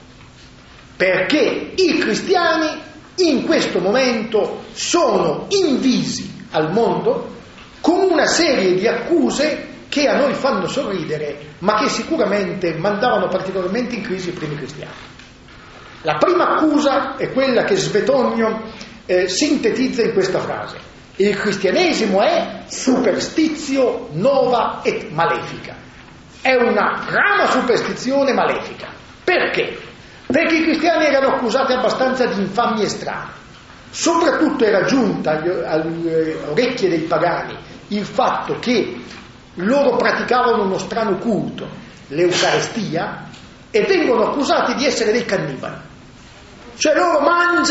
perché i cristiani in questo momento sono invisi al mondo con una serie di accuse che a noi fanno sorridere, ma che sicuramente mandavano particolarmente in crisi i primi cristiani. La prima accusa è quella che Svetonio sintetizza in questa frase: il cristianesimo è superstizio nova et malefica. È una rama superstizione malefica. Perché? Perché i cristiani erano accusati abbastanza di infamie strane. Soprattutto era giunta alle orecchie dei pagani il fatto che loro praticavano uno strano culto, l'Eucaristia, e vengono accusati di essere dei cannibali. Cioè loro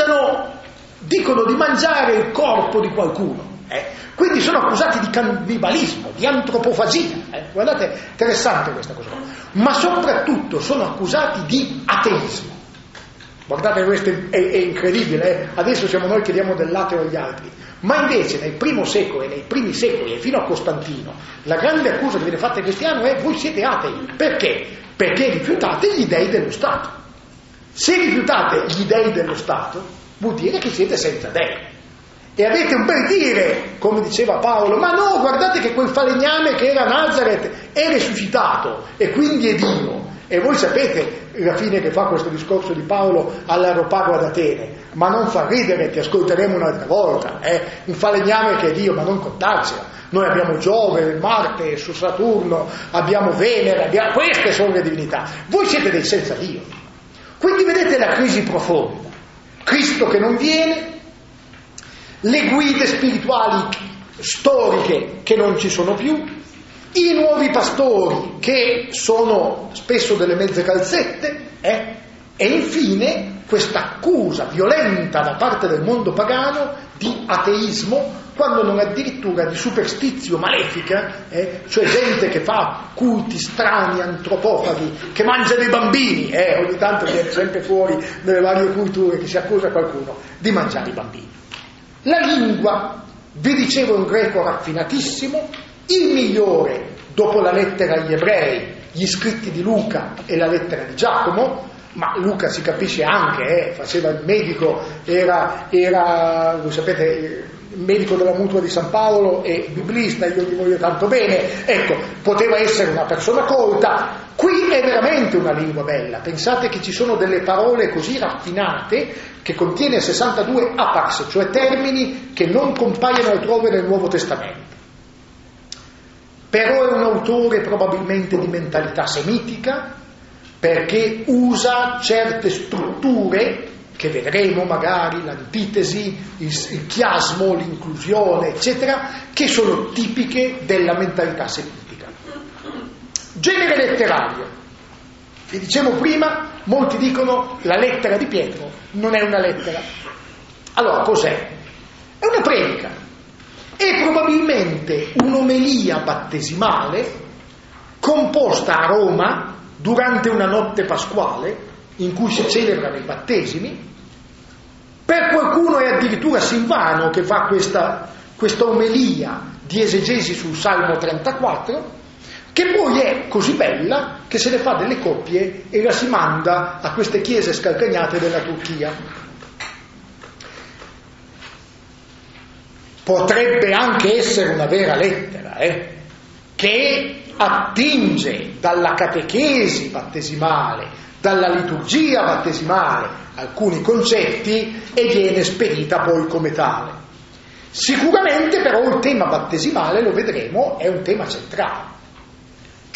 dicono di mangiare il corpo di qualcuno. Quindi sono accusati di cannibalismo, di antropofagia. Guardate, interessante questa cosa. Ma soprattutto sono accusati di ateismo. Guardate, questo è incredibile. Adesso siamo noi che diamo dell'ateo agli altri. Ma invece nel primo secolo e nei primi secoli e fino a Costantino, la grande accusa che viene fatta ai cristiani è: voi siete atei. Perché? Perché rifiutate gli dei dello Stato. Se rifiutate gli dei dello Stato, vuol dire che siete senza dei. E avete un bel dire, come diceva Paolo: ma no, guardate che quel falegname che era a Nazaret è risuscitato e quindi è Dio. E voi sapete la fine che fa questo discorso di Paolo all'Areopago ad Atene: ma non fa ridere, ti ascolteremo un'altra volta, un falegname che è Dio, ma non contarsela. Noi abbiamo Giove, Marte, su Saturno, abbiamo Venere, queste sono le divinità. Voi siete dei senza Dio. Quindi vedete la crisi profonda. Cristo che non viene, le guide spirituali storiche che non ci sono più, i nuovi pastori che sono spesso delle mezze calzette, e infine questa accusa violenta da parte del mondo pagano di ateismo, quando non addirittura di superstizio malefica, cioè gente che fa culti strani, antropofagi, che mangia dei bambini, ogni tanto viene sempre fuori nelle varie culture che si accusa qualcuno di mangiare i bambini. La lingua, vi dicevo, è un greco raffinatissimo, il migliore dopo la lettera agli ebrei, gli scritti di Luca e la lettera di Giacomo, ma Luca si capisce anche, faceva il medico, era, voi sapete, il medico della mutua di San Paolo e biblista, io gli voglio tanto bene, ecco, poteva essere una persona colta. Qui è veramente una lingua bella, pensate che ci sono delle parole così raffinate che contiene 62 apax, cioè termini che non compaiono altrove nel Nuovo Testamento. Però è un autore probabilmente di mentalità semitica, perché usa certe strutture che vedremo magari, l'antitesi, il chiasmo, l'inclusione, eccetera, che sono tipiche della mentalità semitica. Genere letterario. Vi dicevo prima, molti dicono la lettera di Pietro non è una lettera. Allora, cos'è? È una predica. È probabilmente un'omelia battesimale composta a Roma durante una notte pasquale in cui si celebrano i battesimi. Per qualcuno è addirittura Silvano che fa questa omelia di esegesi sul Salmo 34, che poi è così bella che se ne fa delle coppie e la si manda a queste chiese scalcagnate della Turchia. Potrebbe anche essere una vera lettera, che attinge dalla catechesi battesimale, dalla liturgia battesimale, alcuni concetti e viene spedita poi come tale. Sicuramente però il tema battesimale, lo vedremo, è un tema centrale.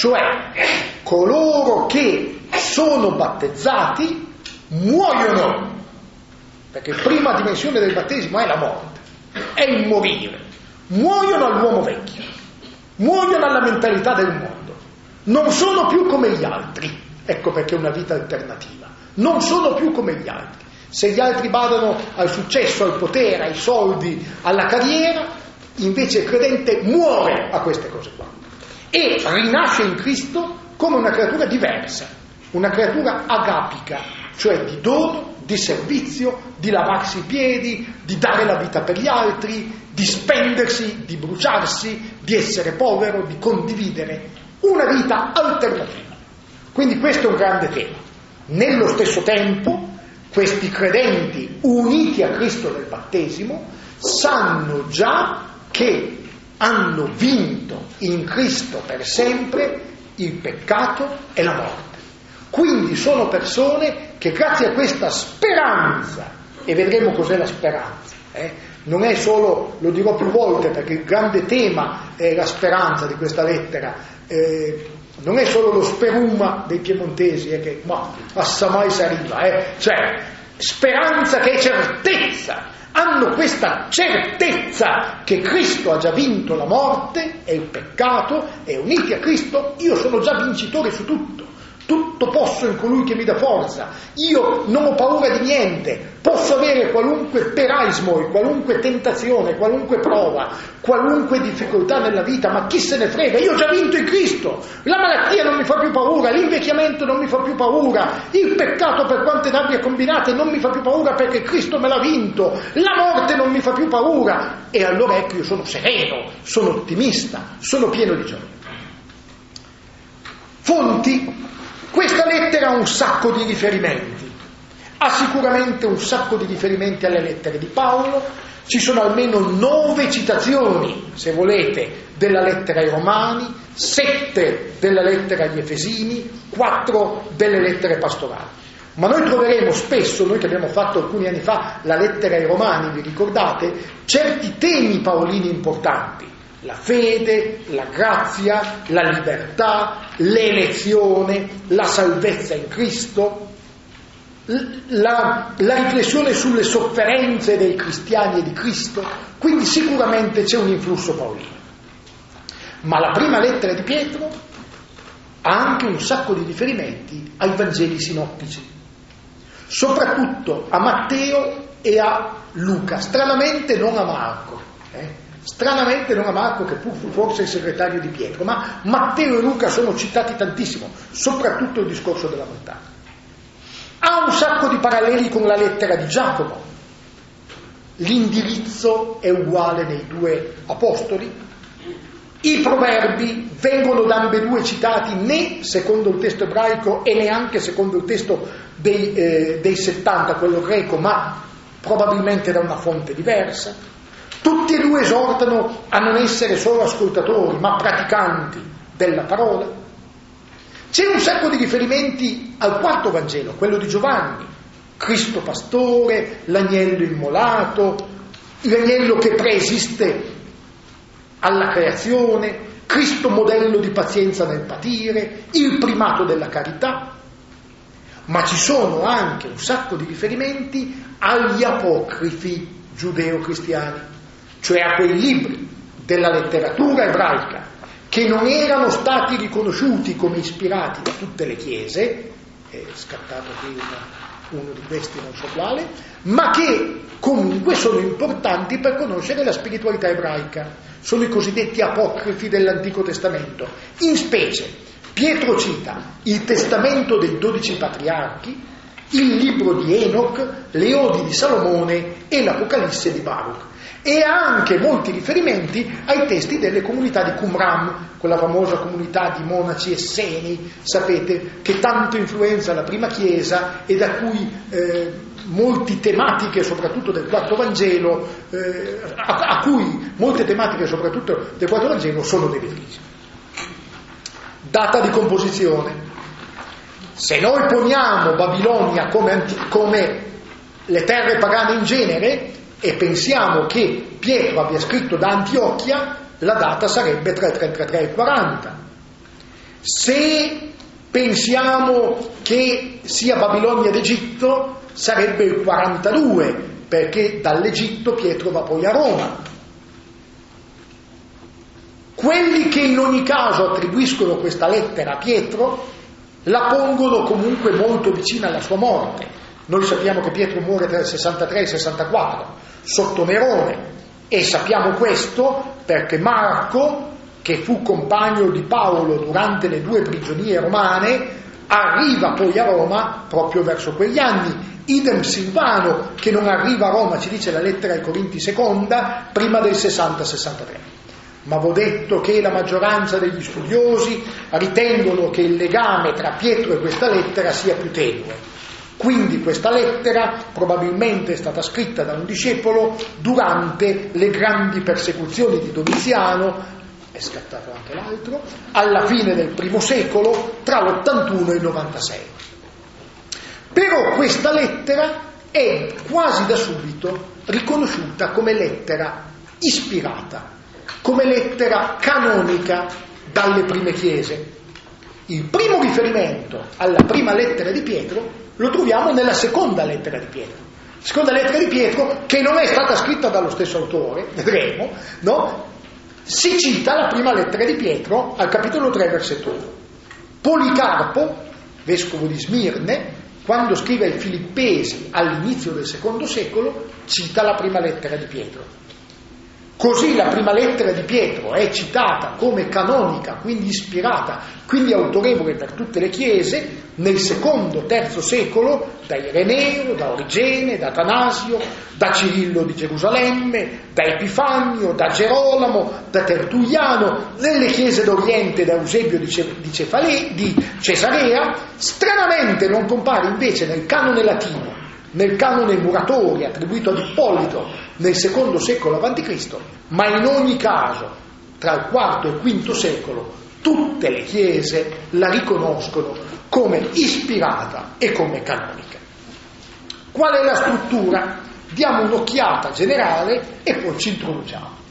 cioè coloro che sono battezzati muoiono, perché prima dimensione del battesimo è la morte, è il morire, muoiono all'uomo vecchio, muoiono alla mentalità del mondo, non sono più come gli altri, ecco perché è una vita alternativa, non sono più come gli altri. Se gli altri badano al successo, al potere, ai soldi, alla carriera, invece il credente muore a queste cose qua e rinasce in Cristo come una creatura diversa, una creatura agapica, cioè di dono, di servizio, di lavarsi i piedi, di dare la vita per gli altri, di spendersi, di bruciarsi, di essere povero, di condividere una vita alternativa. Quindi questo è un grande tema. Nello stesso tempo questi credenti uniti a Cristo nel battesimo sanno già che hanno vinto in Cristo per sempre il peccato e la morte. Quindi sono persone che grazie a questa speranza, e vedremo cos'è la speranza, non è solo, lo dirò più volte perché il grande tema è la speranza di questa lettera, non è solo lo speruma dei piemontesi che mai si arriva, cioè speranza che è certezza, hanno questa certezza che Cristo ha già vinto la morte e il peccato e uniti a Cristo io sono già vincitore su tutto. Tutto posso in colui che mi dà forza, io non ho paura di niente, posso avere qualunque peraismo, qualunque tentazione, qualunque prova, qualunque difficoltà nella vita, ma chi se ne frega, io ho già vinto in Cristo, la malattia non mi fa più paura, l'invecchiamento non mi fa più paura, il peccato per quante ne abbia combinate non mi fa più paura perché Cristo me l'ha vinto, la morte non mi fa più paura, e allora ecco io sono sereno, sono ottimista, sono pieno di gioia. Fonti. Questa lettera ha un sacco di riferimenti, ha sicuramente un sacco di riferimenti alle lettere di Paolo, ci sono almeno 9 citazioni, se volete, della lettera ai Romani, 7 della lettera agli Efesini, 4 delle lettere pastorali. Ma noi troveremo spesso, noi che abbiamo fatto alcuni anni fa la lettera ai Romani, vi ricordate, certi temi paolini importanti. La fede, la grazia, la libertà, l'elezione, la salvezza in Cristo, la riflessione sulle sofferenze dei cristiani e di Cristo, quindi sicuramente c'è un influsso paolino. Ma la prima lettera di Pietro ha anche un sacco di riferimenti ai Vangeli sinottici, soprattutto a Matteo e a Luca, stranamente non a Marco. Stranamente non a Marco, che fu forse il segretario di Pietro, ma Matteo e Luca sono citati tantissimo, soprattutto il discorso della montagna. Ha un sacco di paralleli con la lettera di Giacomo, l'indirizzo è uguale nei due apostoli, i proverbi vengono da ambedue citati né secondo il testo ebraico e neanche secondo il testo dei 70, quello greco, ma probabilmente da una fonte diversa. Tutti e due esortano a non essere solo ascoltatori, ma praticanti della parola. C'è un sacco di riferimenti al quarto Vangelo, quello di Giovanni, Cristo pastore, l'agnello immolato, l'agnello che preesiste alla creazione, Cristo modello di pazienza nel patire, il primato della carità. Ma ci sono anche un sacco di riferimenti agli apocrifi giudeo-cristiani, cioè a quei libri della letteratura ebraica che non erano stati riconosciuti come ispirati da tutte le chiese, è scattato qui uno di questi non so quale, ma che comunque sono importanti per conoscere la spiritualità ebraica, sono i cosiddetti apocrifi dell'Antico Testamento. In specie Pietro cita il Testamento dei 12 patriarchi, il libro di Enoch, le Odi di Salomone e l'Apocalisse di Baruch. E ha anche molti riferimenti ai testi delle comunità di Qumran, quella famosa comunità di monaci esseni, sapete, che tanto influenza la prima Chiesa e da cui molte tematiche, soprattutto del quarto Vangelo, a cui molte tematiche, soprattutto del quarto Vangelo, sono derivate. Data di composizione. Se noi poniamo Babilonia come le terre pagane in genere, e pensiamo che Pietro abbia scritto da Antiochia, la data sarebbe tra il 33 e il 40. Se pensiamo che sia Babilonia d'Egitto, sarebbe il 42, perché dall'Egitto Pietro va poi a Roma. Quelli che in ogni caso attribuiscono questa lettera a Pietro la pongono comunque molto vicina alla sua morte. Noi sappiamo che Pietro muore tra il 63 e il 64 sotto Nerone, e sappiamo questo perché Marco, che fu compagno di Paolo durante le 2 prigionie romane, arriva poi a Roma proprio verso quegli anni. Idem Silvano, che non arriva a Roma, ci dice la lettera ai Corinti seconda, prima del 60-63. Ma avevo detto che la maggioranza degli studiosi ritengono che il legame tra Pietro e questa lettera sia più tenue. Quindi questa lettera probabilmente è stata scritta da un discepolo durante le grandi persecuzioni di Domiziano, è scattato anche l'altro, alla fine del I secolo, tra l'81 e il 96. Però questa lettera è quasi da subito riconosciuta come lettera ispirata, come lettera canonica dalle prime chiese. Il primo riferimento alla prima lettera di Pietro lo troviamo nella seconda lettera di Pietro. Seconda lettera di Pietro, che non è stata scritta dallo stesso autore, vedremo, no? Si cita la prima lettera di Pietro al capitolo 3, versetto 1. Policarpo, vescovo di Smirne, quando scrive ai Filippesi all'inizio del II secolo, cita la prima lettera di Pietro. Così la prima lettera di Pietro è citata come canonica, quindi ispirata, quindi autorevole per tutte le chiese, nel II-III secolo, da Ireneo, da Origene, da Atanasio, da Cirillo di Gerusalemme, da Epifanio, da Gerolamo, da Tertulliano, nelle chiese d'Oriente da Eusebio di Cesarea. Stranamente non compare invece nel canone latino, nel canone Muratori attribuito ad Ippolito nel II secolo a.C., ma in ogni caso tra il IV e il V secolo tutte le chiese la riconoscono come ispirata e come canonica. Qual è la struttura? Diamo un'occhiata generale e poi ci introduciamo.